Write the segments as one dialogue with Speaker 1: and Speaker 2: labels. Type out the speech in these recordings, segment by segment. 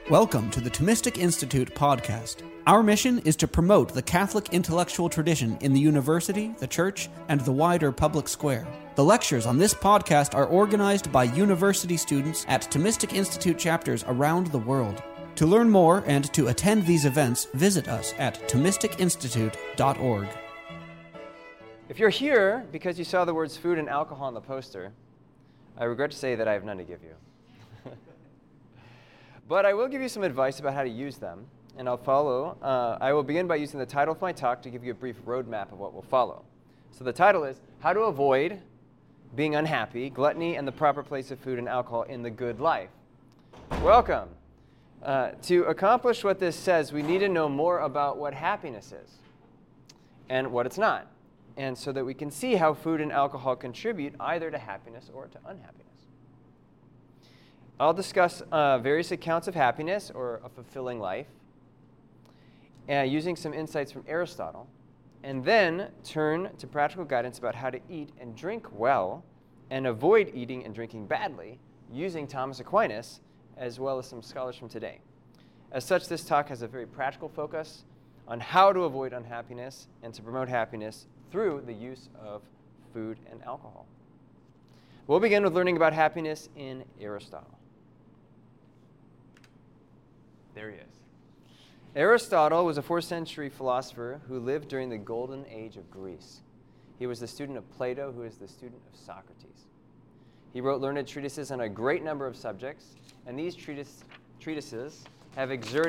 Speaker 1: Welcome to the Thomistic Institute podcast. Our mission is to promote the Catholic intellectual tradition in the university, the church, and the wider public square. The lectures on this podcast are organized by university students at Thomistic Institute chapters around the world. To learn more and to attend these events, visit us at ThomisticInstitute.org.
Speaker 2: If you're here because you saw the words food and alcohol on the poster, I regret to say that I have none to give you. But I will give you some advice about how to use them, and I will begin by using the title of my talk to give you a brief roadmap of what will follow. So the title is, How to Avoid Being Unhappy, Gluttony, and the Proper Place of Food and Alcohol in the Good Life. Welcome. To accomplish what this says, we need to know more about what happiness is and what it's not, and so that we can see how food and alcohol contribute either to happiness or to unhappiness. I'll discuss various accounts of happiness or a fulfilling life, using some insights from Aristotle, and then turn to practical guidance about how to eat and drink well and avoid eating and drinking badly using Thomas Aquinas, as well as some scholars from today. As such, this talk has a very practical focus on how to avoid unhappiness and to promote happiness through the use of food and alcohol. We'll begin with learning about happiness in Aristotle. There he is. Aristotle was a 4th century philosopher who lived during the golden age of Greece. He was the student of Plato, who is the student of Socrates. He wrote learned treatises on a great number of subjects, and these treatises have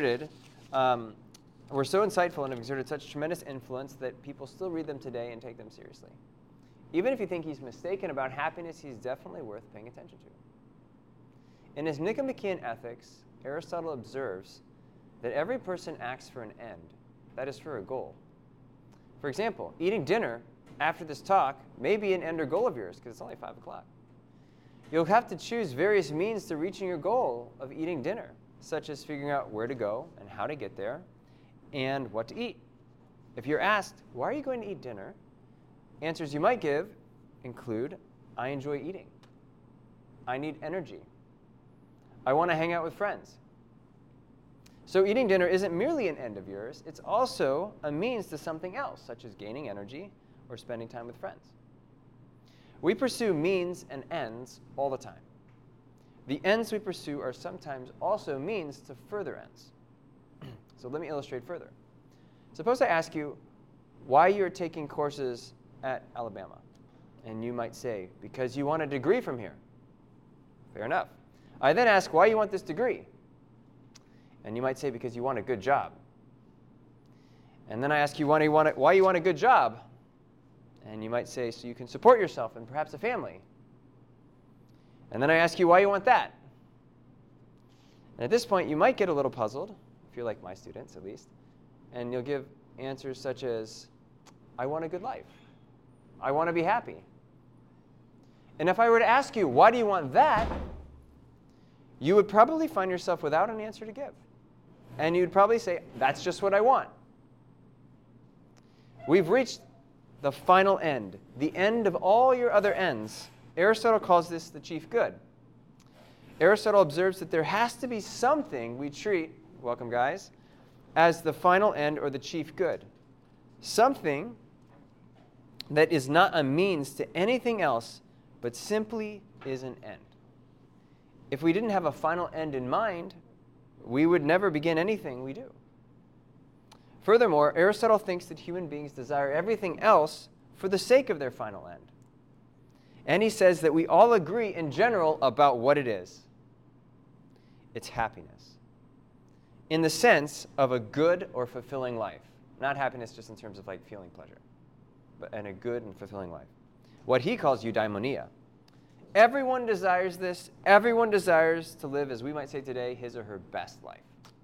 Speaker 2: were so insightful and have exerted such tremendous influence that people still read them today and take them seriously. Even if you think he's mistaken about happiness, he's definitely worth paying attention to. In his Nicomachean Ethics, Aristotle observes that every person acts for an end, that is, for a goal. For example, eating dinner after this talk may be an end or goal of yours because it's only 5 o'clock. You'll have to choose various means to reaching your goal of eating dinner, such as figuring out where to go and how to get there and what to eat. If you're asked, why are you going to eat dinner? Answers you might give include, I enjoy eating. I need energy. I want to hang out with friends. So eating dinner isn't merely an end of yours, it's also a means to something else, such as gaining energy or spending time with friends. We pursue means and ends all the time. The ends we pursue are sometimes also means to further ends. So let me illustrate further. Suppose I ask you why you're taking courses at Alabama. And you might say, because you want a degree from here. Fair enough. I then ask why you want this degree. And you might say, because you want a good job. And then I ask you why you want a good job. And you might say, so you can support yourself and perhaps a family. And then I ask you why you want that. And at this point, you might get a little puzzled, if you're like my students at least, and you'll give answers such as, I want a good life. I want to be happy. And if I were to ask you, why do you want that? You would probably find yourself without an answer to give. And you'd probably say, that's just what I want. We've reached the final end, the end of all your other ends. Aristotle calls this the chief good. Aristotle observes that there has to be something we treat, welcome guys, as the final end or the chief good. Something that is not a means to anything else, but simply is an end. If we didn't have a final end in mind, we would never begin anything we do. Furthermore, Aristotle thinks that human beings desire everything else for the sake of their final end. And he says that we all agree in general about what it is. It's happiness. In the sense of a good or fulfilling life. Not happiness just in terms of like feeling pleasure, but in a good and fulfilling life. What he calls eudaimonia. Everyone desires this. Everyone desires to live, as we might say today, his or her best life.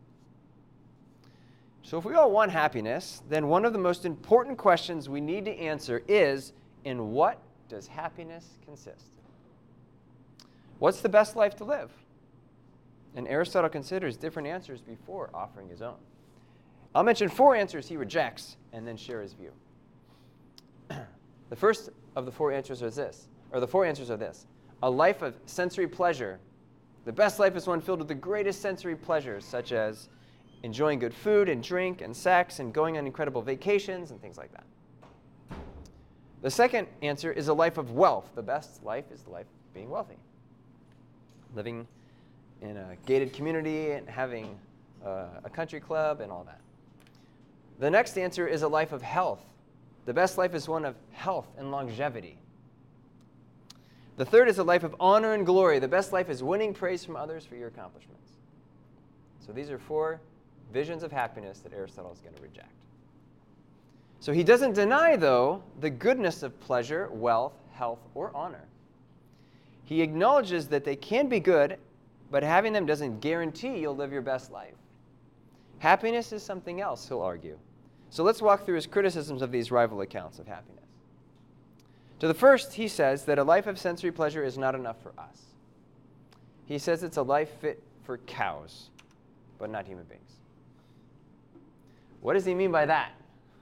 Speaker 2: So if we all want happiness, then one of the most important questions we need to answer is, in what does happiness consist? What's the best life to live? And Aristotle considers different answers before offering his own. I'll mention 4 answers he rejects and then share his view. The first of the 4 answers are this. A life of sensory pleasure The best life is one filled with the greatest sensory pleasures, such as enjoying good food and drink and sex and going on incredible vacations and things like that. The second answer is a life of wealth. The best life is the life of being wealthy. Living in a gated community and having a country club and all that. The next answer is a life of health. The best life is one of health and longevity. The third is a life of honor and glory. The best life is winning praise from others for your accomplishments. So these are 4 visions of happiness that Aristotle is going to reject. So he doesn't deny, though, the goodness of pleasure, wealth, health, or honor. He acknowledges that they can be good, but having them doesn't guarantee you'll live your best life. Happiness is something else, he'll argue. So let's walk through his criticisms of these rival accounts of happiness. To the first, he says that a life of sensory pleasure is not enough for us. He says it's a life fit for cows, but not human beings. What does he mean by that?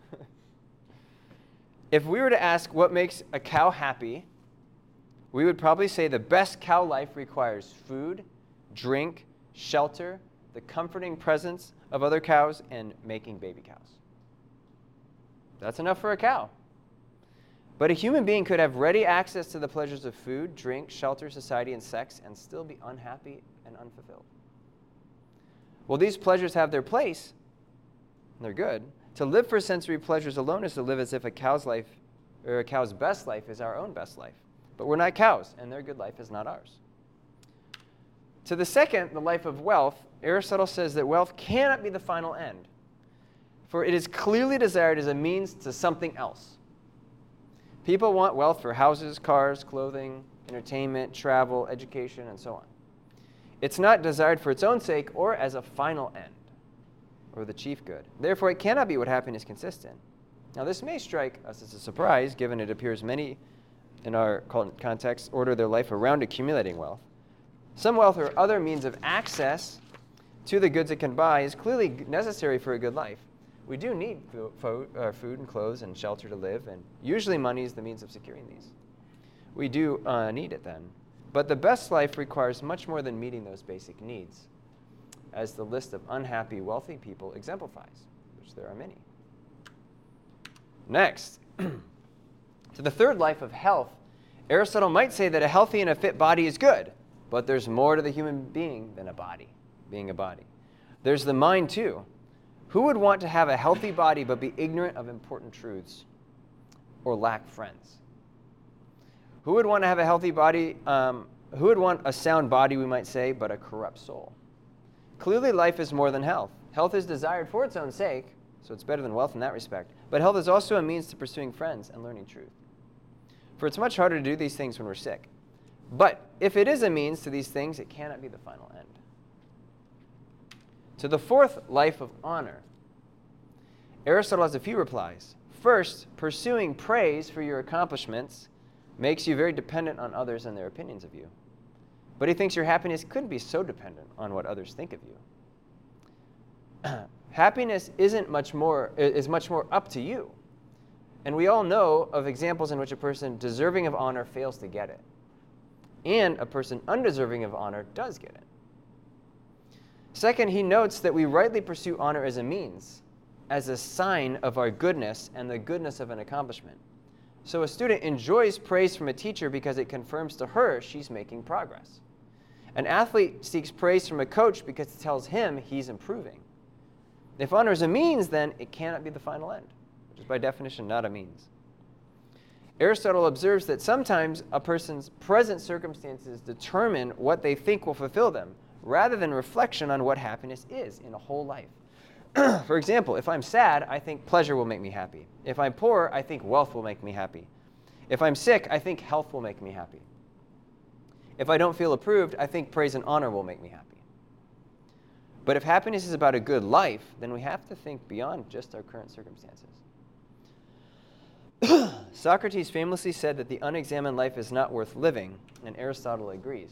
Speaker 2: If we were to ask what makes a cow happy, we would probably say the best cow life requires food, drink, shelter, the comforting presence of other cows, and making baby cows. That's enough for a cow. But a human being could have ready access to the pleasures of food, drink, shelter, society, and sex, and still be unhappy and unfulfilled. Well, these pleasures have their place, and they're good. To live for sensory pleasures alone is to live as if a cow's life, or a cow's best life, is our own best life. But we're not cows, and their good life is not ours. To the second, the life of wealth, Aristotle says that wealth cannot be the final end, for it is clearly desired as a means to something else. People want wealth for houses, cars, clothing, entertainment, travel, education, and so on. It's not desired for its own sake or as a final end, or the chief good. Therefore, it cannot be what happiness consists in. Now, this may strike us as a surprise, given it appears many in our context order their life around accumulating wealth. Some wealth or other means of access to the goods it can buy is clearly necessary for a good life. We do need food and clothes and shelter to live, and usually money is the means of securing these. We do need it then. But the best life requires much more than meeting those basic needs, as the list of unhappy, wealthy people exemplifies, which there are many. Next, to the third life of health, Aristotle might say that a healthy and a fit body is good, but there's more to the human being than a body, being a body. There's the mind, too. Who would want to have a healthy body but be ignorant of important truths or lack friends? Who would want to have a healthy body, who would want a sound body, we might say, but a corrupt soul? Clearly, life is more than health. Health is desired for its own sake, so it's better than wealth in that respect. But health is also a means to pursuing friends and learning truth. For it's much harder to do these things when we're sick. But if it is a means to these things, it cannot be the final end. To the fourth life of honor, Aristotle has a few replies. First, pursuing praise for your accomplishments makes you very dependent on others and their opinions of you. But he thinks your happiness couldn't be so dependent on what others think of you. Happiness is much more up to you. And we all know of examples in which a person deserving of honor fails to get it, and a person undeserving of honor does get it. Second, he notes that we rightly pursue honor as a means, as a sign of our goodness and the goodness of an accomplishment. So a student enjoys praise from a teacher because it confirms to her she's making progress. An athlete seeks praise from a coach because it tells him he's improving. If honor is a means, then it cannot be the final end, which is by definition not a means. Aristotle observes that sometimes a person's present circumstances determine what they think will fulfill them, rather than reflection on what happiness is in a whole life. For example, if I'm sad, I think pleasure will make me happy. If I'm poor, I think wealth will make me happy. If I'm sick, I think health will make me happy. If I don't feel approved, I think praise and honor will make me happy. But if happiness is about a good life, then we have to think beyond just our current circumstances. Socrates famously said that the unexamined life is not worth living, and Aristotle agrees.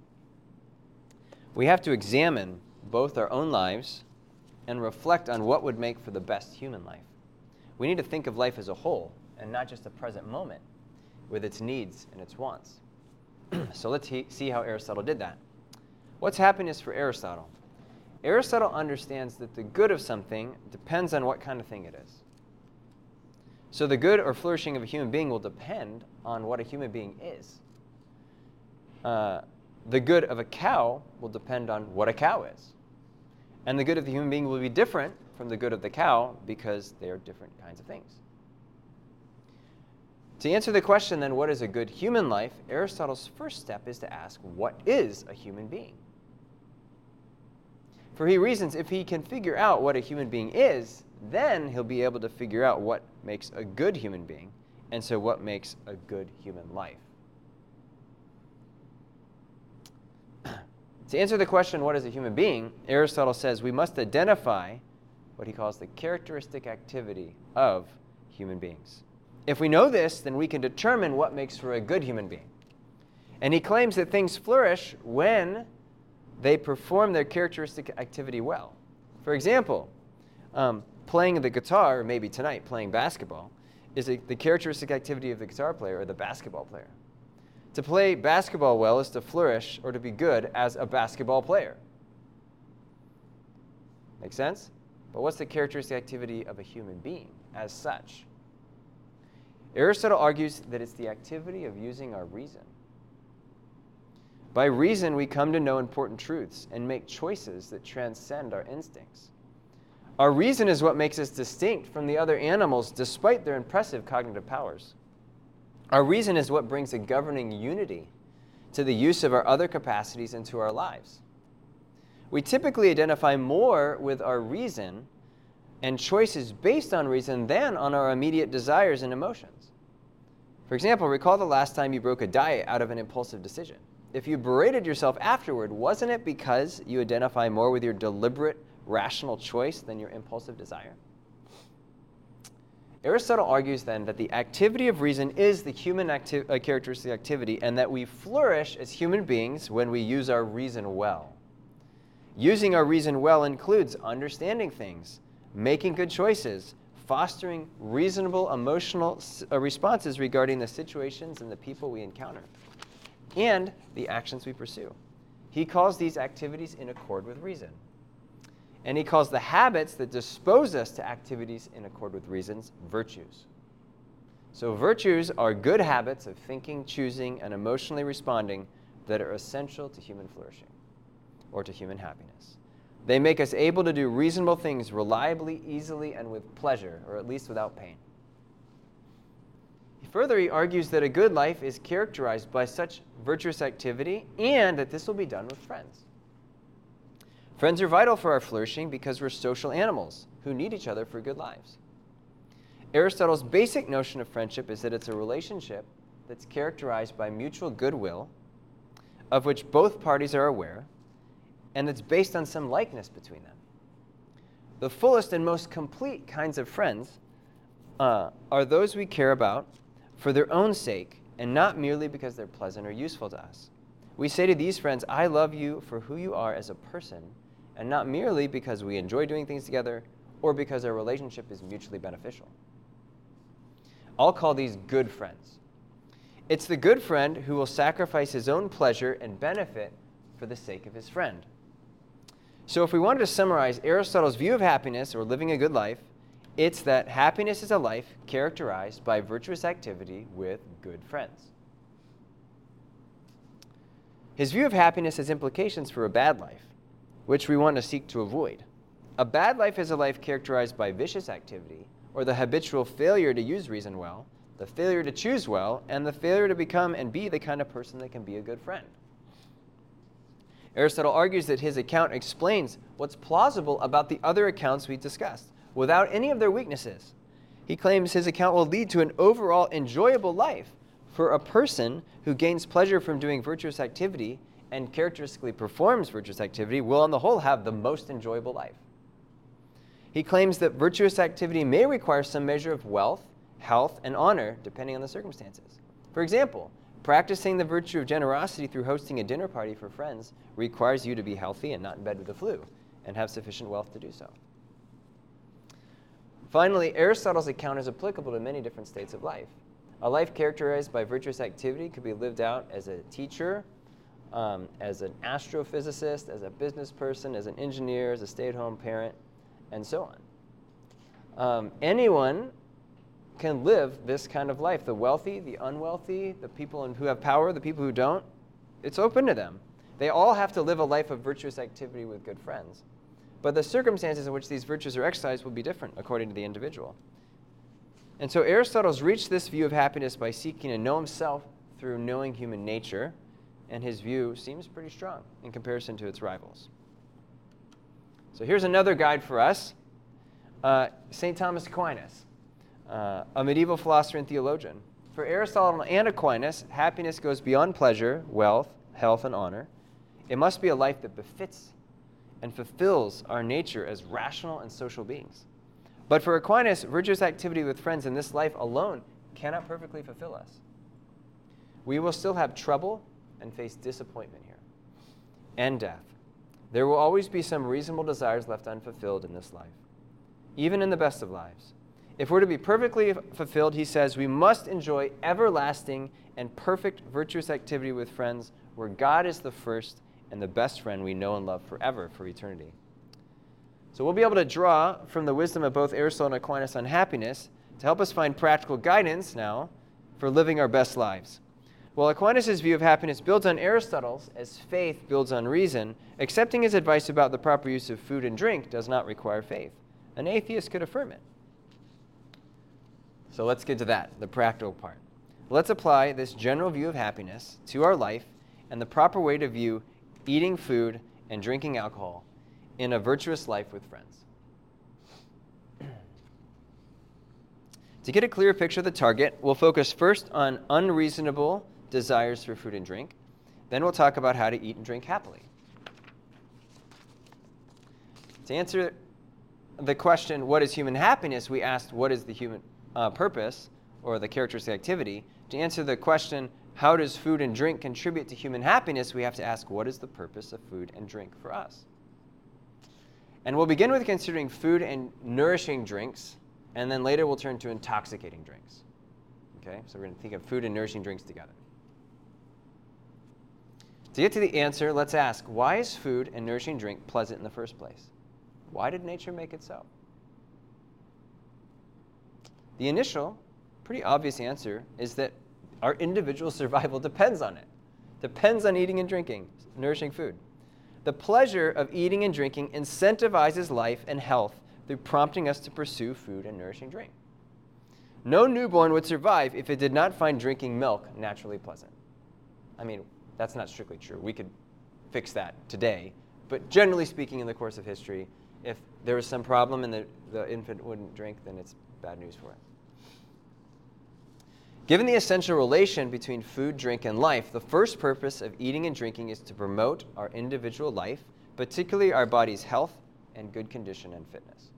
Speaker 2: We have to examine both our own lives and reflect on what would make for the best human life. We need to think of life as a whole and not just a present moment with its needs and its wants. So let's see how Aristotle did that. What's happiness for Aristotle? Aristotle understands that the good of something depends on what kind of thing it is. So the good or flourishing of a human being will depend on what a human being is. The good of a cow will depend on what a cow is. And the good of the human being will be different from the good of the cow because they are different kinds of things. To answer the question, then, what is a good human life, Aristotle's first step is to ask, what is a human being? For he reasons if he can figure out what a human being is, then he'll be able to figure out what makes a good human being, and so what makes a good human life. To answer the question, what is a human being, Aristotle says we must identify what he calls the characteristic activity of human beings. If we know this, then we can determine what makes for a good human being. And he claims that things flourish when they perform their characteristic activity well. For example, playing the guitar, or maybe tonight playing basketball, is the characteristic activity of the guitar player or the basketball player. To play basketball well is to flourish or to be good as a basketball player. Make sense? But what's the characteristic activity of a human being as such? Aristotle argues that it's the activity of using our reason. By reason, we come to know important truths and make choices that transcend our instincts. Our reason is what makes us distinct from the other animals despite their impressive cognitive powers. Our reason is what brings a governing unity to the use of our other capacities into our lives. We typically identify more with our reason and choices based on reason than on our immediate desires and emotions. For example, recall the last time you broke a diet out of an impulsive decision. If you berated yourself afterward, wasn't it because you identify more with your deliberate, rational choice than your impulsive desire? Aristotle argues then that the activity of reason is the human characteristic activity, and that we flourish as human beings when we use our reason well. Using our reason well includes understanding things, making good choices, fostering reasonable emotional responses regarding the situations and the people we encounter, and the actions we pursue. He calls these activities in accord with reason. And he calls the habits that dispose us to activities in accord with reasons virtues. So virtues are good habits of thinking, choosing, and emotionally responding that are essential to human flourishing or to human happiness. They make us able to do reasonable things reliably, easily, and with pleasure, or at least without pain. Further, he argues that a good life is characterized by such virtuous activity and that this will be done with friends. Friends are vital for our flourishing because we're social animals who need each other for good lives. Aristotle's basic notion of friendship is that it's a relationship that's characterized by mutual goodwill, of which both parties are aware, and that's based on some likeness between them. The fullest and most complete kinds of friends are those we care about for their own sake and not merely because they're pleasant or useful to us. We say to these friends, I love you for who you are as a person, and not merely because we enjoy doing things together or because our relationship is mutually beneficial. I'll call these good friends. It's the good friend who will sacrifice his own pleasure and benefit for the sake of his friend. So if we wanted to summarize Aristotle's view of happiness or living a good life, it's that happiness is a life characterized by virtuous activity with good friends. His view of happiness has implications for a bad life, which we want to seek to avoid. A bad life is a life characterized by vicious activity, or the habitual failure to use reason well, the failure to choose well, and the failure to become and be the kind of person that can be a good friend. Aristotle argues that his account explains what's plausible about the other accounts we discussed, without any of their weaknesses. He claims his account will lead to an overall enjoyable life for a person who gains pleasure from doing virtuous activity and characteristically performs virtuous activity will on the whole have the most enjoyable life. He claims that virtuous activity may require some measure of wealth, health, and honor depending on the circumstances. For example, practicing the virtue of generosity through hosting a dinner party for friends requires you to be healthy and not in bed with the flu and have sufficient wealth to do so. Finally, Aristotle's account is applicable to many different states of life. A life characterized by virtuous activity could be lived out as a teacher, as an astrophysicist, as a business person, as an engineer, as a stay-at-home parent, and so on. Anyone can live this kind of life. The wealthy, the unwealthy, the people who have power, the people who don't, it's open to them. They all have to live a life of virtuous activity with good friends. But the circumstances in which these virtues are exercised will be different according to the individual. And so Aristotle's reached this view of happiness by seeking to know himself through knowing human nature, and his view seems pretty strong in comparison to its rivals. So here's another guide for us. St. Thomas Aquinas, a medieval philosopher and theologian. For Aristotle and Aquinas, happiness goes beyond pleasure, wealth, health, and honor. It must be a life that befits and fulfills our nature as rational and social beings. But for Aquinas, virtuous activity with friends in this life alone cannot perfectly fulfill us. We will still have trouble and face disappointment here, and death. There will always be some reasonable desires left unfulfilled in this life, even in the best of lives. If we're to be perfectly fulfilled, he says, we must enjoy everlasting and perfect virtuous activity with friends where God is the first and the best friend we know and love forever, for eternity. So we'll be able to draw from the wisdom of both Aristotle and Aquinas on happiness to help us find practical guidance now for living our best lives. While Aquinas' view of happiness builds on Aristotle's, as faith builds on reason, accepting his advice about the proper use of food and drink does not require faith. An atheist could affirm it. So let's get to that, the practical part. Let's apply this general view of happiness to our life and the proper way to view eating food and drinking alcohol in a virtuous life with friends. To get a clear picture of the target, we'll focus first on unreasonable desires for food and drink. Then we'll talk about how to eat and drink happily. To answer the question, what is human happiness, we asked, what is the human purpose or the characteristic activity? To answer the question, how does food and drink contribute to human happiness, we have to ask, what is the purpose of food and drink for us? And we'll begin with considering food and nourishing drinks, and then later we'll turn to intoxicating drinks. Okay, so we're going to think of food and nourishing drinks together. To get to the answer, let's ask, why is food and nourishing drink pleasant in the first place? Why did nature make it so? The initial, pretty obvious answer is that our individual survival depends on it. Depends on eating and drinking, nourishing food. The pleasure of eating and drinking incentivizes life and health through prompting us to pursue food and nourishing drink. No newborn would survive if it did not find drinking milk naturally pleasant. I mean, that's not strictly true. We could fix that today. But generally speaking, in the course of history, if there was some problem and the infant wouldn't drink, then it's bad news for it. Given the essential relation between food, drink, and life, the first purpose of eating and drinking is to promote our individual life, particularly our body's health and good condition and fitness.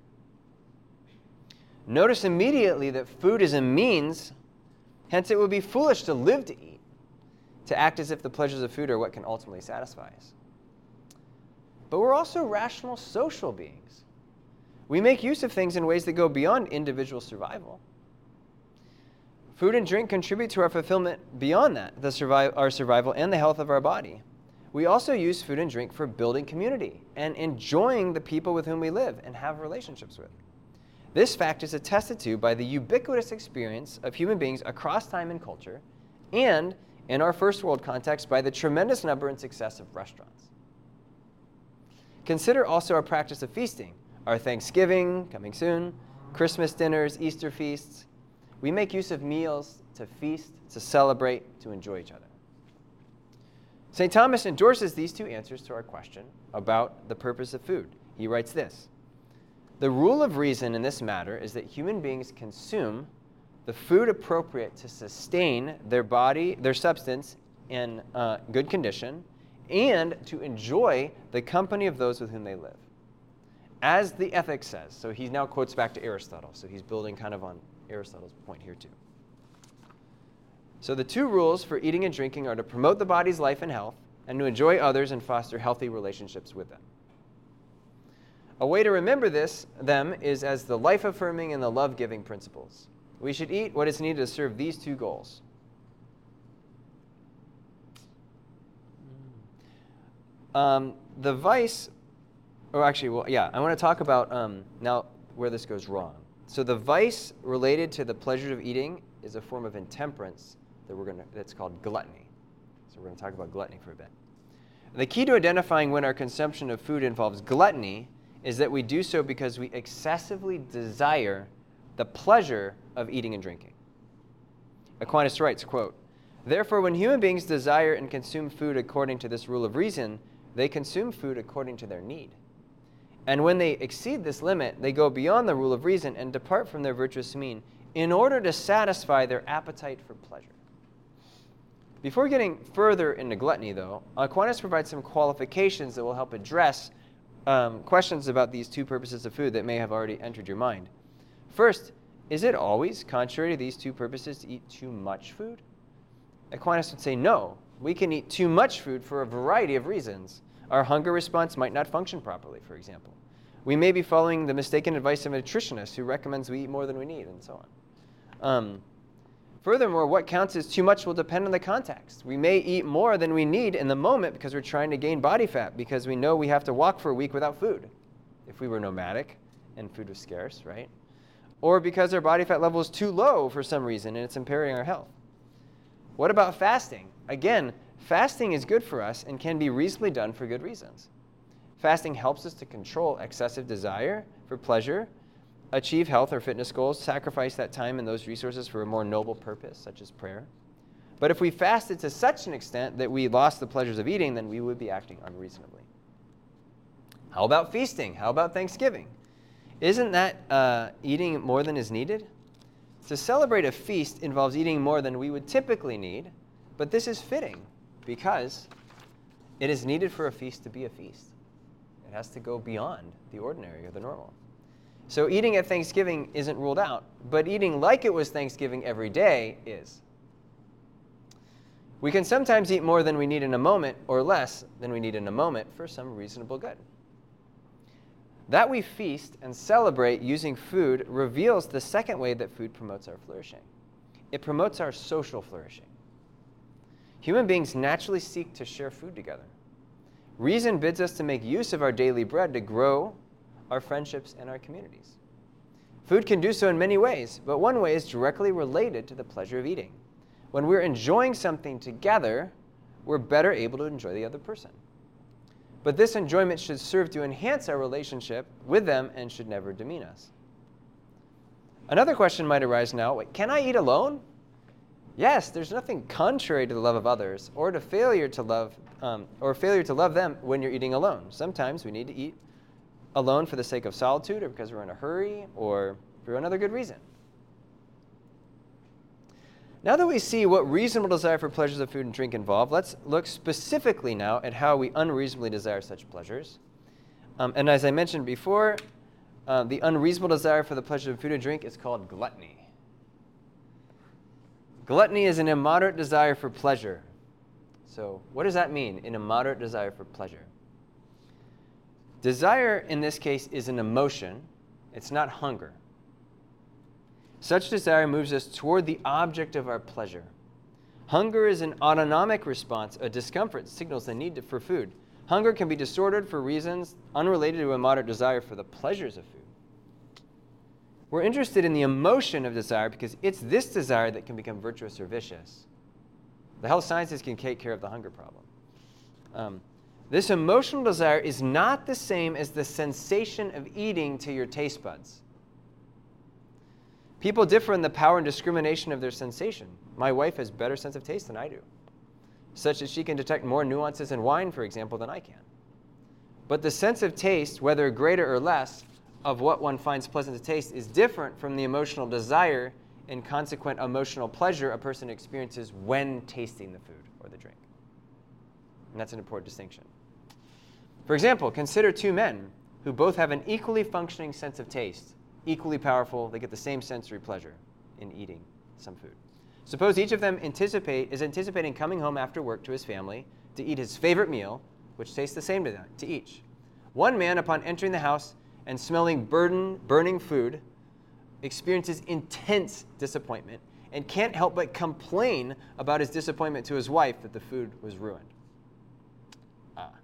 Speaker 2: Notice immediately that food is a means, hence it would be foolish to live to eat, to act as if the pleasures of food are what can ultimately satisfy us. But we're also rational social beings. We make use of things in ways that go beyond individual survival. Food and drink contribute to our fulfillment beyond that, our survival and the health of our body. We also use food and drink for building community and enjoying the people with whom we live and have relationships with. This fact is attested to by the ubiquitous experience of human beings across time and culture, and in our first world context, by the tremendous number and success of restaurants. Consider also our practice of feasting, our Thanksgiving, coming soon, Christmas dinners, Easter feasts. We make use of meals to feast, to celebrate, to enjoy each other. St. Thomas endorses these two answers to our question about the purpose of food. He writes this: the rule of reason in this matter is that human beings consume the food appropriate to sustain their body, their substance in good condition, and to enjoy the company of those with whom they live. As the Ethics says, so he now quotes back to Aristotle, so he's building kind of on Aristotle's point here too. So the two rules for eating and drinking are to promote the body's life and health, and to enjoy others and foster healthy relationships with them. A way to remember them is as the life-affirming and the love-giving principles. We should eat what is needed to serve these two goals. The vice, or actually, well, yeah, I want to talk about now where this goes wrong. So the vice related to the pleasure of eating is a form of intemperance that's called gluttony. So we're going to talk about gluttony for a bit. The key to identifying when our consumption of food involves gluttony is that we do so because we excessively desire the pleasure of eating and drinking. Aquinas writes, quote, "Therefore, when human beings desire and consume food according to this rule of reason, they consume food according to their need. And when they exceed this limit, they go beyond the rule of reason and depart from their virtuous mean in order to satisfy their appetite for pleasure." Before getting further into gluttony, though, Aquinas provides some qualifications that will help address questions about these two purposes of food that may have already entered your mind. First, is it always contrary to these two purposes to eat too much food? Aquinas would say no. We can eat too much food for a variety of reasons. Our hunger response might not function properly, for example. We may be following the mistaken advice of a nutritionist who recommends we eat more than we need, and so on. Furthermore, what counts as too much will depend on the context. We may eat more than we need in the moment because we're trying to gain body fat, because we know we have to walk for a week without food, if we were nomadic and food was scarce, right? Or because our body fat level is too low for some reason and it's impairing our health. What about fasting? Again, fasting is good for us and can be reasonably done for good reasons. Fasting helps us to control excessive desire for pleasure, achieve health or fitness goals, sacrifice that time and those resources for a more noble purpose, such as prayer. But if we fasted to such an extent that we lost the pleasures of eating, then we would be acting unreasonably. How about feasting? How about Thanksgiving? Isn't that eating more than is needed? To celebrate a feast involves eating more than we would typically need, but this is fitting because it is needed for a feast to be a feast. It has to go beyond the ordinary or the normal. So eating at Thanksgiving isn't ruled out, but eating like it was Thanksgiving every day is. We can sometimes eat more than we need in a moment or less than we need in a moment for some reasonable good. That we feast and celebrate using food reveals the second way that food promotes our flourishing. It promotes our social flourishing. Human beings naturally seek to share food together. Reason bids us to make use of our daily bread to grow our friendships and our communities. Food can do so in many ways, but one way is directly related to the pleasure of eating. When we're enjoying something together, we're better able to enjoy the other person. But this enjoyment should serve to enhance our relationship with them and should never demean us. Another question might arise now, can I eat alone? Yes, there's nothing contrary to the love of others or to failure to love them when you're eating alone. Sometimes we need to eat alone for the sake of solitude or because we're in a hurry or for another good reason. Now that we see what reasonable desire for pleasures of food and drink involve, let's look specifically now at how we unreasonably desire such pleasures. And as I mentioned before, the unreasonable desire for the pleasure of food and drink is called gluttony. Gluttony is an immoderate desire for pleasure. So what does that mean, an immoderate desire for pleasure? Desire, in this case, is an emotion. It's not hunger. Such desire moves us toward the object of our pleasure. Hunger is an autonomic response, a discomfort signals the need for food. Hunger can be distorted for reasons unrelated to a moderate desire for the pleasures of food. We're interested in the emotion of desire because it's this desire that can become virtuous or vicious. The health sciences can take care of the hunger problem. This emotional desire is not the same as the sensation of eating to your taste buds. People differ in the power and discrimination of their sensation. My wife has better sense of taste than I do, such that she can detect more nuances in wine, for example, than I can. But the sense of taste, whether greater or less, of what one finds pleasant to taste is different from the emotional desire and consequent emotional pleasure a person experiences when tasting the food or the drink. And that's an important distinction. For example, consider two men who both have an equally functioning sense of taste, equally powerful. They get the same sensory pleasure in eating some food. Suppose each of them is anticipating coming home after work to his family to eat his favorite meal, which tastes the same to each. One man, upon entering the house and smelling burning food, experiences intense disappointment and can't help but complain about his disappointment to his wife that the food was ruined.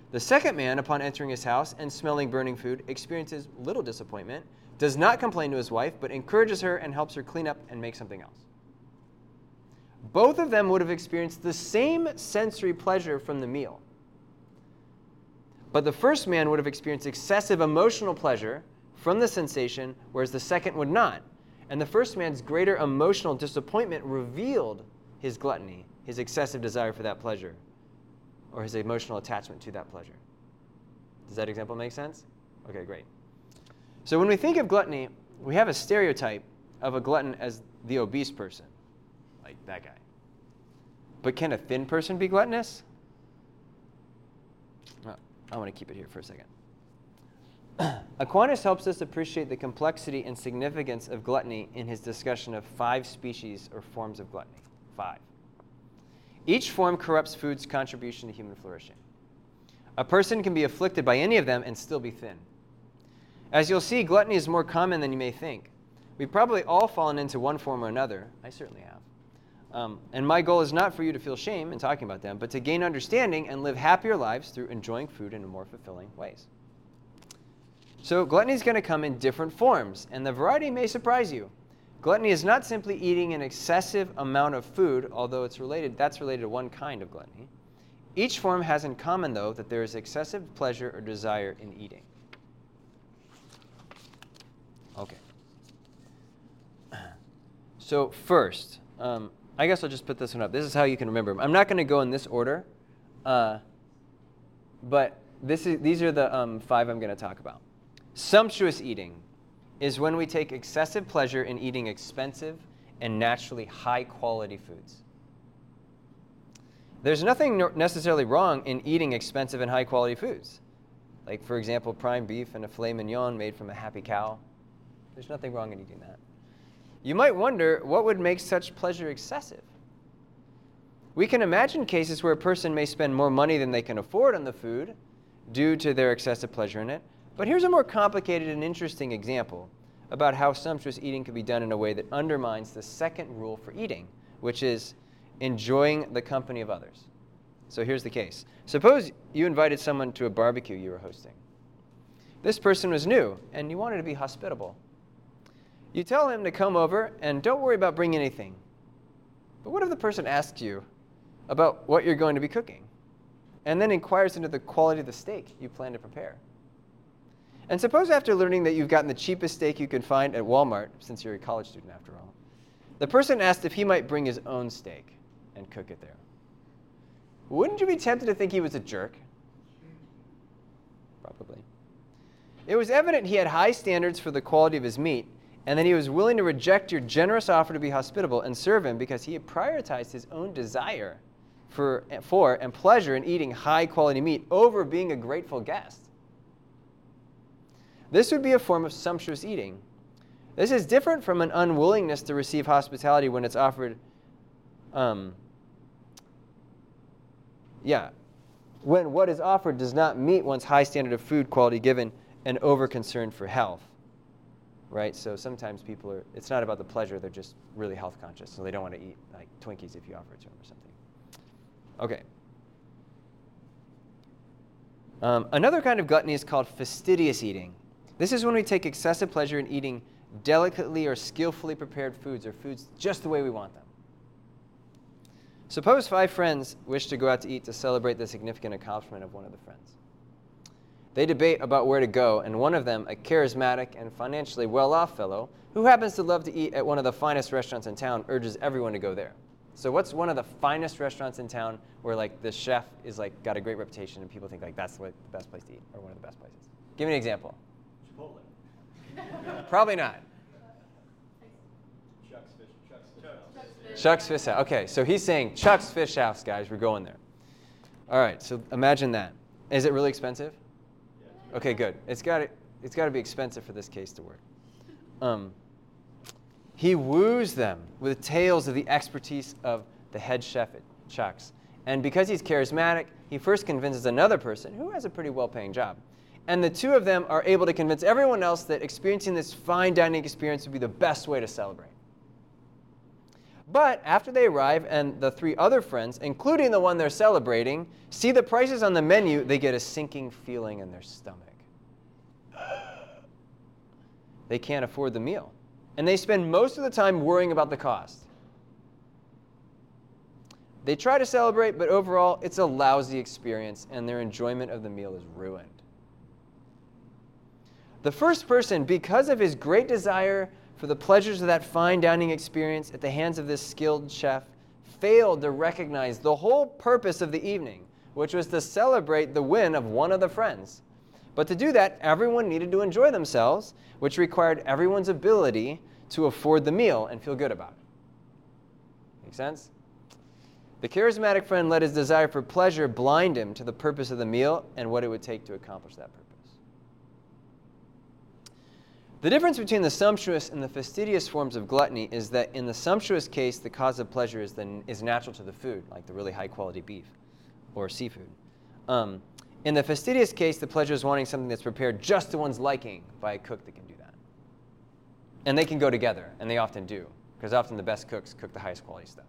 Speaker 2: The second man, upon entering his house and smelling burning food, experiences little disappointment, does not complain to his wife, but encourages her and helps her clean up and make something else. Both of them would have experienced the same sensory pleasure from the meal. But the first man would have experienced excessive emotional pleasure from the sensation, whereas the second would not. And the first man's greater emotional disappointment revealed his gluttony, his excessive desire for that pleasure, or his emotional attachment to that pleasure. Does that example make sense? Okay, great. So when we think of gluttony, we have a stereotype of a glutton as the obese person, like that guy. But can a thin person be gluttonous? Well, I want to keep it here for a second. Aquinas helps us appreciate the complexity and significance of gluttony in his discussion of 5 species or forms of gluttony. 5. Each form corrupts food's contribution to human flourishing. A person can be afflicted by any of them and still be thin. As you'll see, gluttony is more common than you may think. We've probably all fallen into one form or another. I certainly have. And my goal is not for you to feel shame in talking about them, but to gain understanding and live happier lives through enjoying food in more fulfilling ways. So gluttony is going to come in different forms, and the variety may surprise you. Gluttony is not simply eating an excessive amount of food, although that's related to one kind of gluttony. Each form has in common, though, that there is excessive pleasure or desire in eating. Okay. So first, I guess I'll just put this one up. This is how you can remember them. I'm not going to go in this order, but these are the 5 I'm going to talk about. Sumptuous eating is when we take excessive pleasure in eating expensive and naturally high-quality foods. There's nothing necessarily wrong in eating expensive and high-quality foods. Like, for example, prime beef and a filet mignon made from a happy cow. There's nothing wrong in eating that. You might wonder what would make such pleasure excessive. We can imagine cases where a person may spend more money than they can afford on the food due to their excessive pleasure in it. But here's a more complicated and interesting example about how sumptuous eating can be done in a way that undermines the second rule for eating, which is enjoying the company of others. So here's the case. Suppose you invited someone to a barbecue you were hosting. This person was new, and you wanted to be hospitable. You tell him to come over, and don't worry about bringing anything. But what if the person asks you about what you're going to be cooking, and then inquires into the quality of the steak you plan to prepare? And suppose after learning that you've gotten the cheapest steak you can find at Walmart, since you're a college student after all, the person asked if he might bring his own steak and cook it there. Wouldn't you be tempted to think he was a jerk? Probably. It was evident he had high standards for the quality of his meat, and that he was willing to reject your generous offer to be hospitable and serve him because he had prioritized his own desire for and pleasure in eating high-quality meat over being a grateful guest. This would be a form of sumptuous eating. This is different from an unwillingness to receive hospitality when it's offered, when what is offered does not meet one's high standard of food quality given an over-concern for health, right? So sometimes people it's not about the pleasure, they're just really health conscious, so they don't want to eat like Twinkies if you offer it to them or something. Okay. Another kind of gluttony is called fastidious eating. This is when we take excessive pleasure in eating delicately or skillfully prepared foods or foods just the way we want them. Suppose 5 friends wish to go out to eat to celebrate the significant accomplishment of one of the friends. They debate about where to go, and one of them, a charismatic and financially well-off fellow who happens to love to eat at one of the finest restaurants in town, urges everyone to go there. So what's one of the finest restaurants in town where like the chef is like got a great reputation and people think like that's the best place to eat or one of the best places? Give me an example. Chipotle. Probably not. Chuck's Fish House. Okay, so he's saying Chuck's Fish House, guys. We're going there. All right, so imagine that. Is it really expensive? Yeah. Okay, good. It's got to be expensive for this case to work. He woos them with tales of the expertise of the head chef at Chuck's. And because he's charismatic, he first convinces another person who has a pretty well-paying job. And the two of them are able to convince everyone else that experiencing this fine dining experience would be the best way to celebrate. But after they arrive and the 3 other friends, including the one they're celebrating, see the prices on the menu, they get a sinking feeling in their stomach. They can't afford the meal. And they spend most of the time worrying about the cost. They try to celebrate, but overall, it's a lousy experience, and their enjoyment of the meal is ruined. The first person, because of his great desire for the pleasures of that fine dining experience at the hands of this skilled chef, failed to recognize the whole purpose of the evening, which was to celebrate the win of one of the friends. But to do that, everyone needed to enjoy themselves, which required everyone's ability to afford the meal and feel good about it. Make sense? The charismatic friend let his desire for pleasure blind him to the purpose of the meal and what it would take to accomplish that purpose. The difference between the sumptuous and the fastidious forms of gluttony is that in the sumptuous case, the cause of pleasure is natural to the food, like the really high-quality beef or seafood. In the fastidious case, the pleasure is wanting something that's prepared just to one's liking by a cook that can do that. And they can go together, and they often do, because often the best cooks cook the highest quality stuff.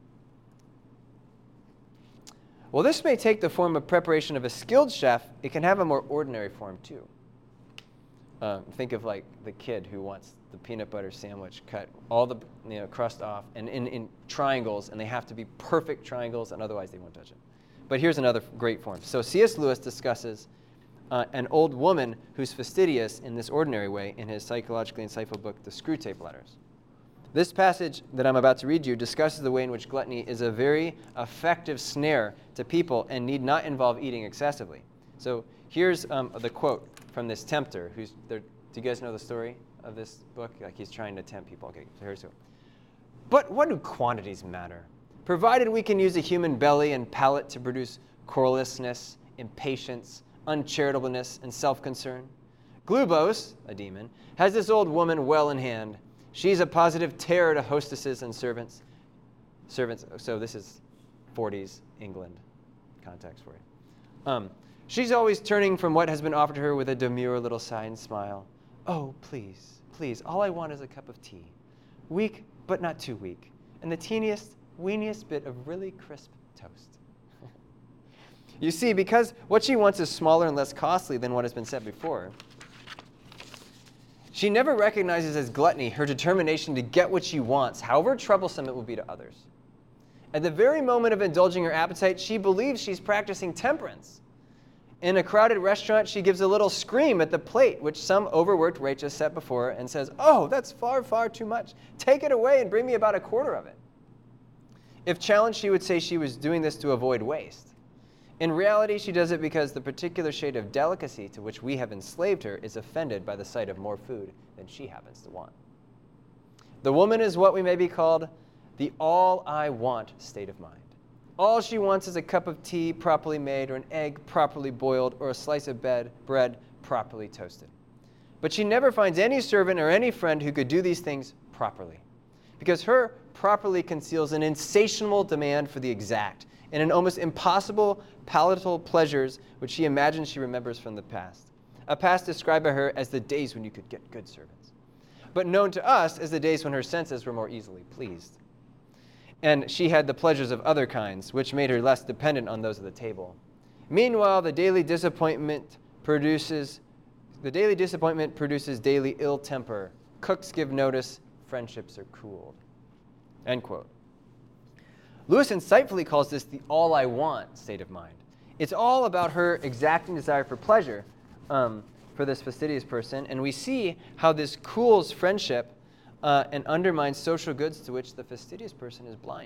Speaker 2: While this may take the form of preparation of a skilled chef, it can have a more ordinary form too. Think of like the kid who wants the peanut butter sandwich cut all the crust off and in triangles, and they have to be perfect triangles, and otherwise they won't touch it. But here's another great form. So C.S. Lewis discusses an old woman who's fastidious in this ordinary way in his psychologically insightful book, The Screwtape Letters. This passage that I'm about to read you discusses the way in which gluttony is a very effective snare to people and need not involve eating excessively. So here's the quote from this tempter. Do you guys know the story of this book? Like he's trying to tempt people. Okay, so here's it. But what do quantities matter? Provided we can use a human belly and palate to produce querulousness, impatience, uncharitableness, and self-concern. Glubose, a demon, has this old woman well in hand. She's a positive terror to hostesses and servants. So this is 40s England context for you. She's always turning from what has been offered to her with a demure little sigh and smile. Oh, please, please, all I want is a cup of tea. Weak, but not too weak. And the teeniest, weeniest bit of really crisp toast. You see, because what she wants is smaller and less costly than what has been said before, she never recognizes as gluttony her determination to get what she wants, however troublesome it will be to others. At the very moment of indulging her appetite, she believes she's practicing temperance. In a crowded restaurant, she gives a little scream at the plate, which some overworked waitress set before her and says, "Oh, that's far, far too much. Take it away and bring me about a quarter of it." If challenged, she would say she was doing this to avoid waste. In reality, she does it because the particular shade of delicacy to which we have enslaved her is offended by the sight of more food than she happens to want. The woman is what we may be called the all-I-want state of mind. All she wants is a cup of tea properly made, or an egg properly boiled, or a slice of bread properly toasted. But she never finds any servant or any friend who could do these things properly, because her properly conceals an insatiable demand for the exact and an almost impossible palatable pleasures which she imagines she remembers from the past, a past described by her as the days when you could get good servants, but known to us as the days when her senses were more easily pleased. And she had the pleasures of other kinds, which made her less dependent on those of the table. Meanwhile, the daily disappointment produces daily ill temper. Cooks give notice, friendships are cooled. End quote. Lewis insightfully calls this the all-I-want state of mind. It's all about her exacting desire for pleasure for this fastidious person, and we see how this cools friendship and undermines social goods to which the fastidious person is blind.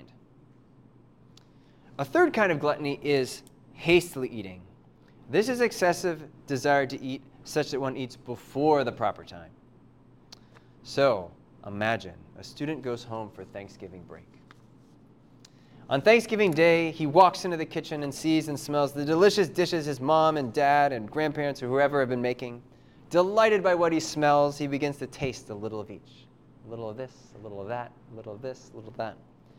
Speaker 2: A third kind of gluttony is hastily eating. This is excessive desire to eat such that one eats before the proper time. So, imagine a student goes home for Thanksgiving break. On Thanksgiving Day, he walks into the kitchen and sees and smells the delicious dishes his mom and dad and grandparents or whoever have been making. Delighted by what he smells, he begins to taste a little of each. A little of this, a little of that, a little of this, a little of that.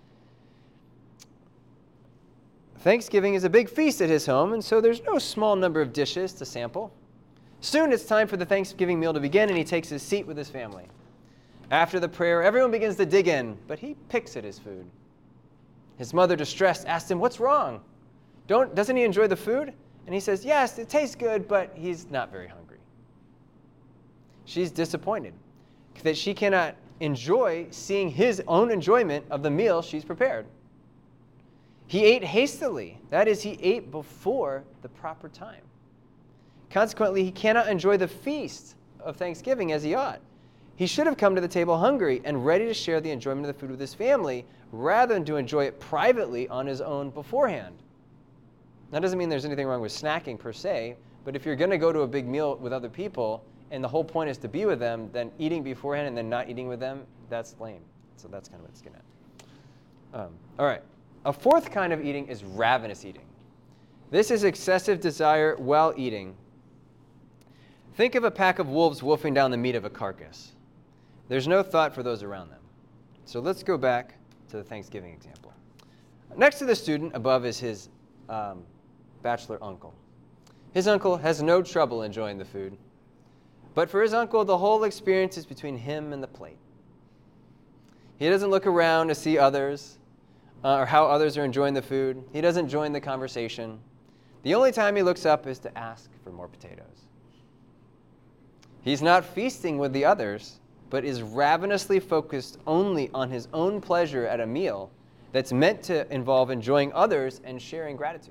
Speaker 2: Thanksgiving is a big feast at his home, and so there's no small number of dishes to sample. Soon it's time for the Thanksgiving meal to begin, and he takes his seat with his family. After the prayer, everyone begins to dig in, but he picks at his food. His mother, distressed, asked him, "What's wrong? Doesn't he enjoy the food?" And he says, "Yes, it tastes good, but he's not very hungry." She's disappointed that she cannot enjoy seeing his own enjoyment of the meal she's prepared. He ate hastily. That is, he ate before the proper time. Consequently, he cannot enjoy the feast of Thanksgiving as he ought. He should have come to the table hungry and ready to share the enjoyment of the food with his family, rather than to enjoy it privately on his own beforehand. That doesn't mean there's anything wrong with snacking per se, but if you're going to go to a big meal with other people, and the whole point is to be with them, then eating beforehand and then not eating with them, that's lame. So that's kind of what it's getting at. All right. A fourth kind of eating is ravenous eating. This is excessive desire while eating. Think of a pack of wolves wolfing down the meat of a carcass. There's no thought for those around them. So let's go back to the Thanksgiving example. Next to the student above is his bachelor uncle. His uncle has no trouble enjoying the food. But for his uncle, the whole experience is between him and the plate. He doesn't look around to see others or how others are enjoying the food. He doesn't join the conversation. The only time he looks up is to ask for more potatoes. He's not feasting with the others, but is ravenously focused only on his own pleasure at a meal that's meant to involve enjoying others and sharing gratitude.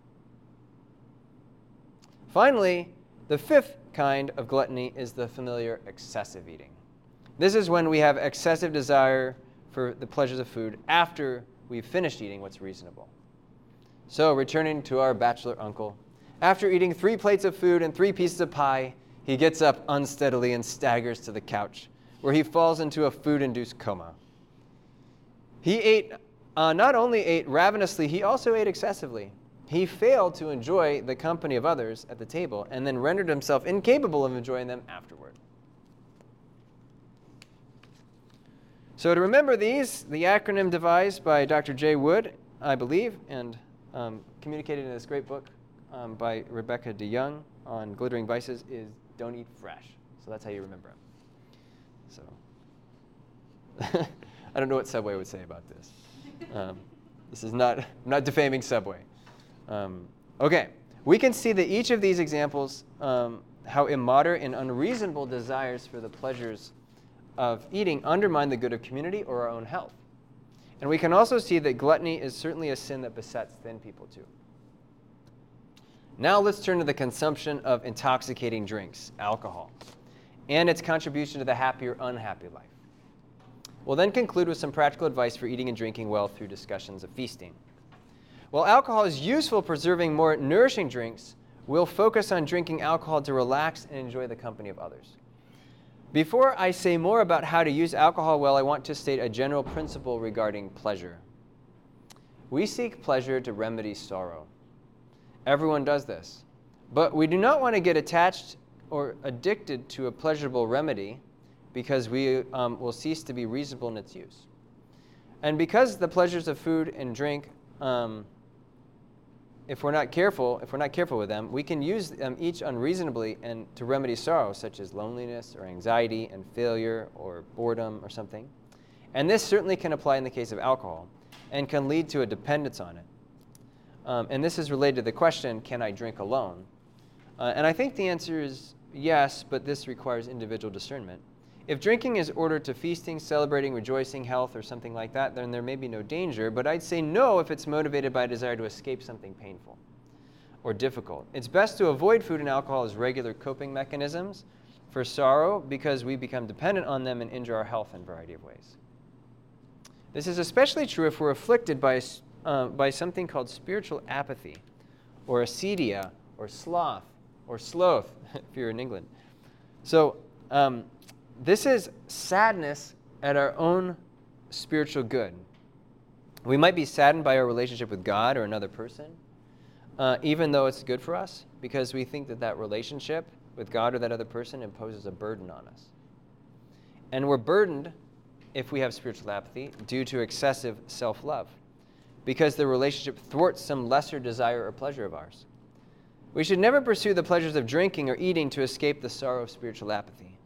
Speaker 2: Finally, the fifth kind of gluttony is the familiar excessive eating. This is when we have excessive desire for the pleasures of food after we've finished eating what's reasonable. So, returning to our bachelor uncle, after eating 3 plates of food and 3 pieces of pie, he gets up unsteadily and staggers to the couch, where he falls into a food-induced coma. He not only ate ravenously, he also ate excessively. He failed to enjoy the company of others at the table and then rendered himself incapable of enjoying them afterward. So to remember these, the acronym devised by Dr. Jay Wood, I believe, and communicated in this great book by Rebecca DeYoung on Glittering Vices is "Don't eat fresh." So that's how you remember it. So I don't know what Subway would say about this. This is not defaming Subway. Okay, we can see that each of these examples, how immoderate and unreasonable desires for the pleasures of eating undermine the good of community or our own health. And we can also see that gluttony is certainly a sin that besets thin people too. Now let's turn to the consumption of intoxicating drinks, alcohol, and its contribution to the happy or unhappy life. We'll then conclude with some practical advice for eating and drinking well through discussions of feasting. While alcohol is useful for preserving more nourishing drinks, we'll focus on drinking alcohol to relax and enjoy the company of others. Before I say more about how to use alcohol well, I want to state a general principle regarding pleasure. We seek pleasure to remedy sorrow. Everyone does this. But we do not want to get attached or addicted to a pleasurable remedy because we will cease to be reasonable in its use. And because the pleasures of food and drink, if we're not careful with them, we can use them each unreasonably and to remedy sorrow, such as loneliness or anxiety and failure or boredom or something. And this certainly can apply in the case of alcohol and can lead to a dependence on it. And this is related to the question, can I drink alone? And I think the answer is yes, but this requires individual discernment. If drinking is ordered to feasting, celebrating, rejoicing, health, or something like that, then there may be no danger, but I'd say no if it's motivated by a desire to escape something painful or difficult. It's best to avoid food and alcohol as regular coping mechanisms for sorrow because we become dependent on them and injure our health in a variety of ways. This is especially true if we're afflicted by something called spiritual apathy, or acedia, or sloth, or sloth, if you're in England. So, this is sadness at our own spiritual good. We might be saddened by our relationship with God or another person, even though it's good for us, because we think that relationship with God or that other person imposes a burden on us. And we're burdened, if we have spiritual apathy, due to excessive self-love, because the relationship thwarts some lesser desire or pleasure of ours. We should never pursue the pleasures of drinking or eating to escape the sorrow of spiritual apathy.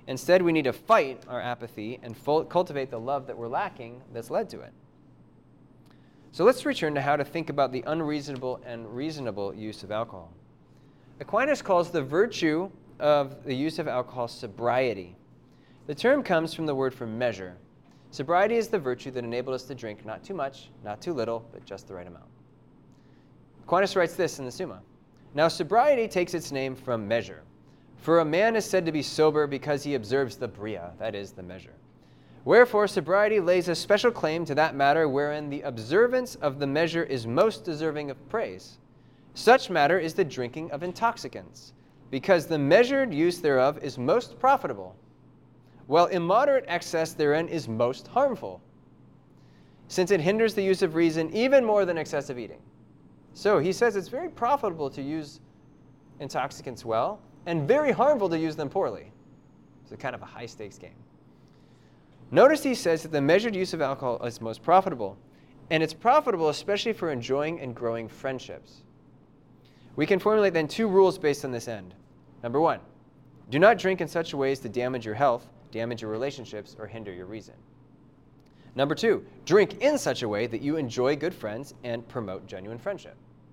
Speaker 2: Instead, we need to fight our apathy and cultivate the love that we're lacking that's led to it. So let's return to how to think about the unreasonable and reasonable use of alcohol. Aquinas calls the virtue of the use of alcohol sobriety. The term comes from the word for measure. Sobriety is the virtue that enabled us to drink not too much, not too little, but just the right amount. Aquinas writes this in the Summa. Now sobriety takes its name from measure. For a man is said to be sober because he observes the bria, that is, the measure. Wherefore sobriety lays a special claim to that matter wherein the observance of the measure is most deserving of praise. Such matter is the drinking of intoxicants, because the measured use thereof is most profitable, while immoderate excess therein is most harmful, since it hinders the use of reason even more than excessive eating. So he says it's very profitable to use intoxicants well, and very harmful to use them poorly. It's a kind of a high-stakes game. Notice he says that the measured use of alcohol is most profitable, and it's profitable especially for enjoying and growing friendships. We can formulate then two rules based on this end. Number one, do not drink in such a way as to damage your health, damage your relationships, or hinder your reason. Number two, drink in such a way that you enjoy good friends and promote genuine friendship.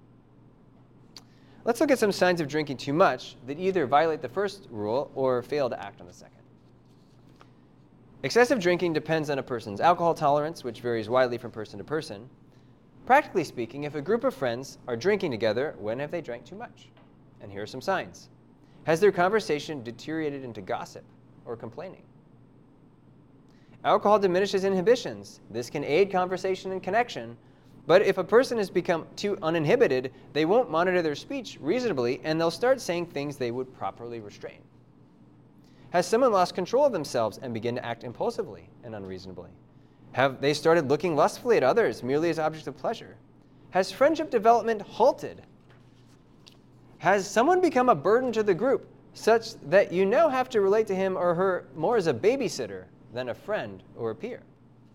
Speaker 2: Let's look at some signs of drinking too much that either violate the first rule or fail to act on the second. Excessive drinking depends on a person's alcohol tolerance, which varies widely from person to person. Practically speaking, if a group of friends are drinking together, when have they drank too much? And here are some signs. Has their conversation deteriorated into gossip or complaining? Alcohol diminishes inhibitions. This can aid conversation and connection, but if a person has become too uninhibited, they won't monitor their speech reasonably, and they'll start saying things they would properly restrain. Has someone lost control of themselves and begin to act impulsively and unreasonably? Have they started looking lustfully at others merely as objects of pleasure? Has friendship development halted? Has someone become a burden to the group such that you now have to relate to him or her more as a babysitter than a friend or a peer?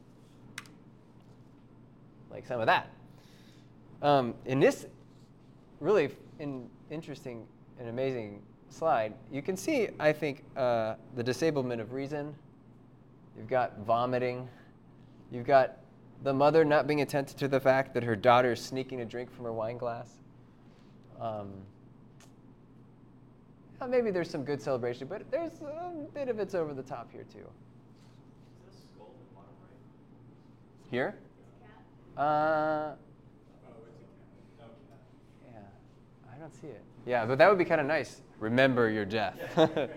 Speaker 2: Like some of that. In this really interesting and amazing slide, you can see, I think, the disablement of reason. You've got vomiting. You've got the mother not being attentive to the fact that her daughter is sneaking a drink from her wine glass. Maybe there's some good celebration, but there's a bit of it's over the top here, too.
Speaker 3: Is this skull in the bottom right?
Speaker 2: Here?
Speaker 3: Oh, it's a cat. No, cat.
Speaker 2: Yeah, I don't see it. Yeah, but that would be kind of nice. Remember your death. Okay.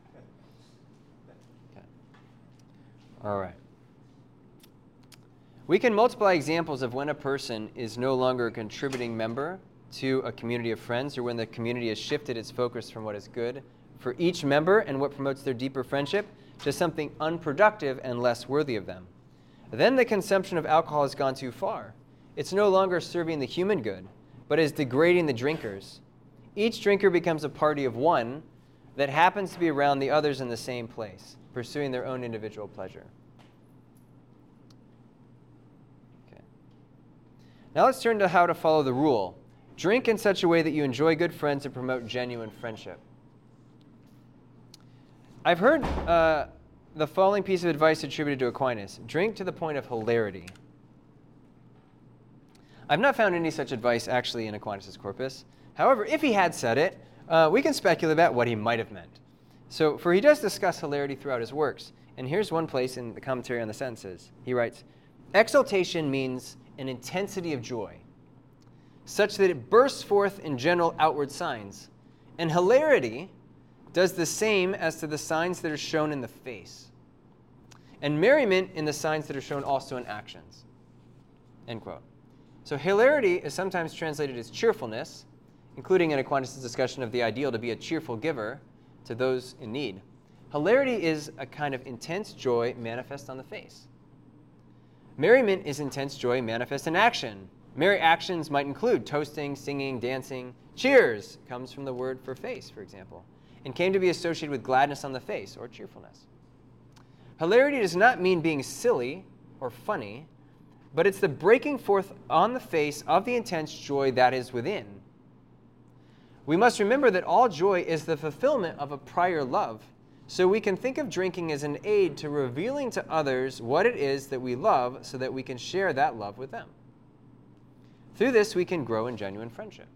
Speaker 2: All right. We can multiply examples of when a person is no longer a contributing member to a community of friends, or when the community has shifted its focus from what is good for each member and what promotes their deeper friendship to something unproductive and less worthy of them. Then the consumption of alcohol has gone too far. It's no longer serving the human good, but is degrading the drinkers. Each drinker becomes a party of one that happens to be around the others in the same place, pursuing their own individual pleasure. Okay. Now let's turn to how to follow the rule. Drink in such a way that you enjoy good friends and promote genuine friendship. I've heard the following piece of advice attributed to Aquinas: drink to the point of hilarity. I've not found any such advice actually in Aquinas' corpus. However, if he had said it, we can speculate about what he might have meant. For he does discuss hilarity throughout his works, and here's one place in the commentary on the sentences. He writes, exultation means an intensity of joy, such that it bursts forth in general outward signs, and hilarity does the same as to the signs that are shown in the face, and merriment in the signs that are shown also in actions. End quote. So hilarity is sometimes translated as cheerfulness, including in Aquinas' discussion of the ideal to be a cheerful giver to those in need. Hilarity is a kind of intense joy manifest on the face. Merriment is intense joy manifest in action. Merry actions might include toasting, singing, dancing. Cheers comes from the word for face, for example, and came to be associated with gladness on the face or cheerfulness. Hilarity does not mean being silly or funny, but it's the breaking forth on the face of the intense joy that is within. We must remember that all joy is the fulfillment of a prior love, So we can think of drinking as an aid to revealing to others what it is that we love so that we can share that love with them. Through this, we can grow in genuine friendship.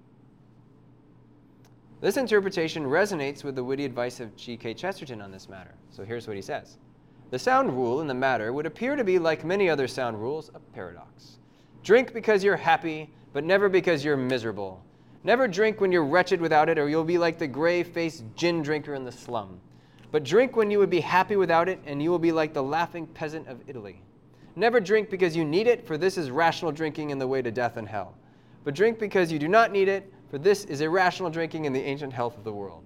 Speaker 2: This interpretation resonates with the witty advice of G.K. Chesterton on this matter. So here's what he says. The sound rule in the matter would appear to be, like many other sound rules, a paradox. Drink because you're happy, but never because you're miserable. Never drink when you're wretched without it, or you'll be like the gray-faced gin drinker in the slum. But drink when you would be happy without it, and you will be like the laughing peasant of Italy. Never drink because you need it, for this is rational drinking in the way to death and hell. But drink because you do not need it, for this is irrational drinking in the ancient health of the world.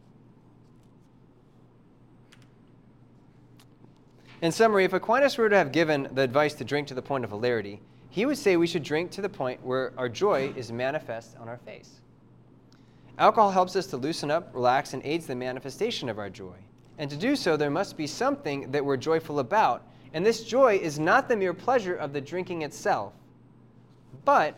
Speaker 2: In summary, if Aquinas were to have given the advice to drink to the point of hilarity, he would say we should drink to the point where our joy is manifest on our face. Alcohol helps us to loosen up, relax, and aids the manifestation of our joy. And to do so, there must be something that we're joyful about. And this joy is not the mere pleasure of the drinking itself, but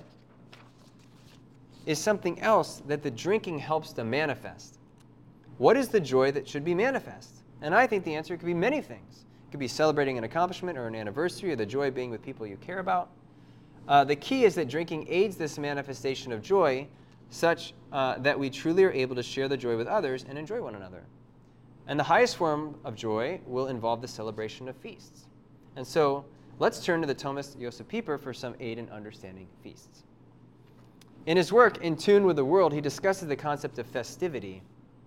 Speaker 2: is something else that the drinking helps to manifest. What is the joy that should be manifest? And I think the answer could be many things. It could be celebrating an accomplishment or an anniversary, or the joy of being with people you care about. The key is that drinking aids this manifestation of joy such that we truly are able to share the joy with others and enjoy one another. And the highest form of joy will involve the celebration of feasts. And so let's turn to the Thomist Josef Pieper for some aid in understanding feasts. In his work, In Tune with the World, he discusses the concept of festivity.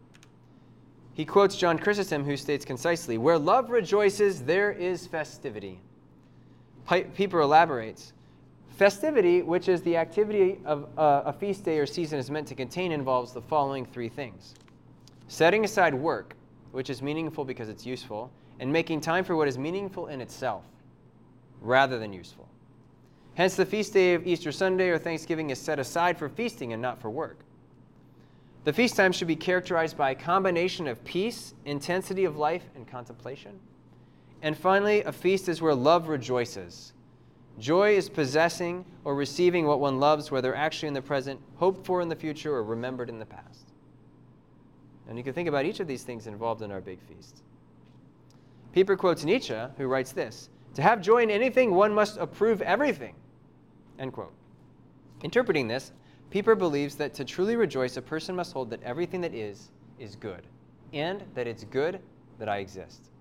Speaker 2: He quotes John Chrysostom, who states concisely, "Where love rejoices, there is festivity." Pieper elaborates, festivity, which is the activity of a feast day or season is meant to contain, involves the following three things. Setting aside work, which is meaningful because it's useful, and making time for what is meaningful in itself, rather than useful. Hence, the feast day of Easter Sunday or Thanksgiving is set aside for feasting and not for work. The feast time should be characterized by a combination of peace, intensity of life, and contemplation. And finally, a feast is where love rejoices. Joy is possessing or receiving what one loves, whether actually in the present, hoped for in the future, or remembered in the past. And you can think about each of these things involved in our big feast. Pieper quotes Nietzsche, who writes this, "To have joy in anything, one must approve everything." End quote. Interpreting this, Pieper believes that to truly rejoice, a person must hold that everything that is good, and that it's good that I exist.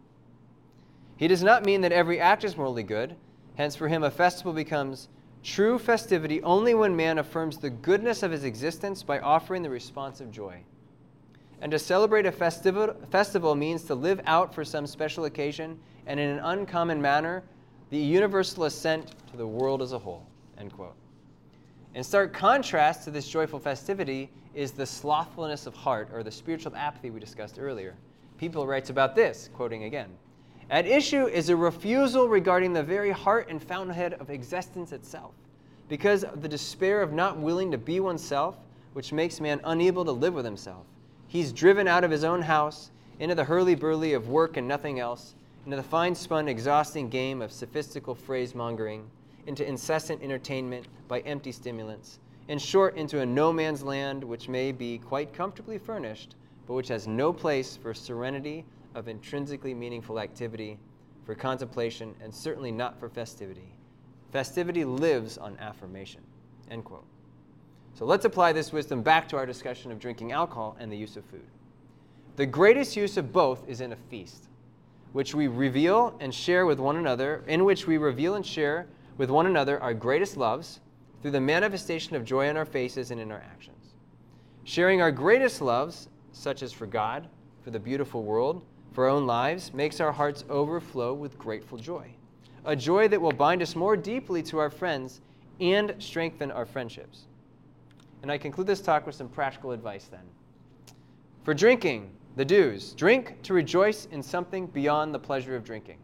Speaker 2: He does not mean that every act is morally good. Hence, for him, a festival becomes true festivity only when man affirms the goodness of his existence by offering the response of joy. And to celebrate a festival means to live out for some special occasion and in an uncommon manner the universal assent to the world as a whole. End quote. In stark contrast to this joyful festivity is the slothfulness of heart, or the spiritual apathy we discussed earlier. Pieper writes about this, quoting again, "At issue is a refusal regarding the very heart and fountainhead of existence itself, because of the despair of not willing to be oneself, which makes man unable to live with himself. He's driven out of his own house, into the hurly-burly of work and nothing else, into the fine-spun, exhausting game of sophistical phrase-mongering, into incessant entertainment by empty stimulants, in short, into a no-man's land which may be quite comfortably furnished, but which has no place for serenity of intrinsically meaningful activity, for contemplation, and certainly not for festivity. Festivity lives on affirmation." End quote. So let's apply this wisdom back to our discussion of drinking alcohol and the use of food. The greatest use of both is in a feast, which we reveal and share with one another, in which we reveal and share with one another our greatest loves through the manifestation of joy in our faces and in our actions. Sharing our greatest loves, such as for God, for the beautiful world, for our own lives, makes our hearts overflow with grateful joy, a joy that will bind us more deeply to our friends and strengthen our friendships. And I conclude this talk with some practical advice then. For drinking, the do's. Drink to rejoice in something beyond the pleasure of drinking.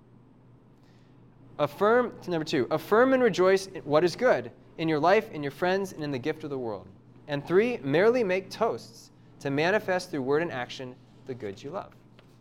Speaker 2: Number 2, affirm and rejoice in what is good in your life, in your friends, and in the gift of the world. And 3, merely make toasts to manifest through word and action the goods you love.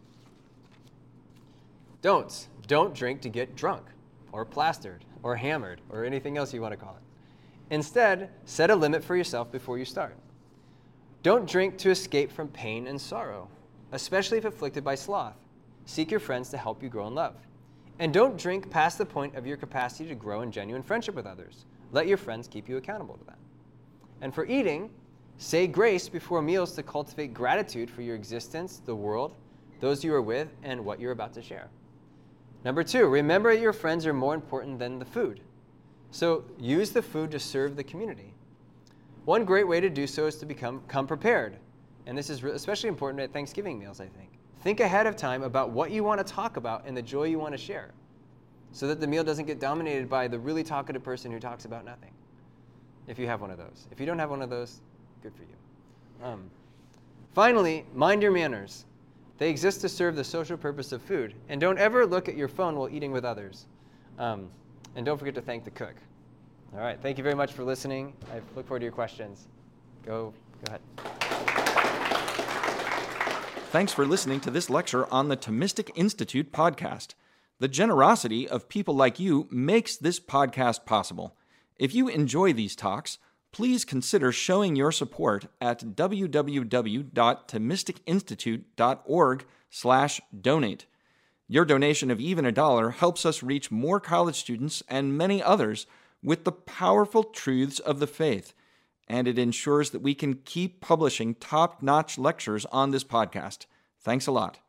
Speaker 2: Don'ts. Don't drink to get drunk, or plastered, or hammered, or anything else you want to call it. Instead, set a limit for yourself before you start. Don't drink to escape from pain and sorrow. especially if afflicted by sloth. Seek your friends to help you grow in love. And don't drink past the point of your capacity to grow in genuine friendship with others. Let your friends keep you accountable to that. And for eating, say grace before meals to cultivate gratitude for your existence, the world, those you are with, and what you're about to share. Number 2, remember that your friends are more important than the food. So use the food to serve the community. One great way to do so is to come prepared. And this is especially important at Thanksgiving meals, I think. Think ahead of time about what you want to talk about and the joy you want to share, so that the meal doesn't get dominated by the really talkative person who talks about nothing, if you have one of those. If you don't have one of those, good for you. Finally, mind your manners. They exist to serve the social purpose of food. And don't ever look at your phone while eating with others. And don't forget to thank the cook. All right, thank you very much for listening. I look forward to your questions. Go ahead.
Speaker 4: Thanks for listening to this lecture on the Thomistic Institute podcast. The generosity of people like you makes this podcast possible. If you enjoy these talks, please consider showing your support at www.thomisticinstitute.org/donate. Your donation of even $1 helps us reach more college students and many others with the powerful truths of the faith, and it ensures that we can keep publishing top-notch lectures on this podcast. Thanks a lot.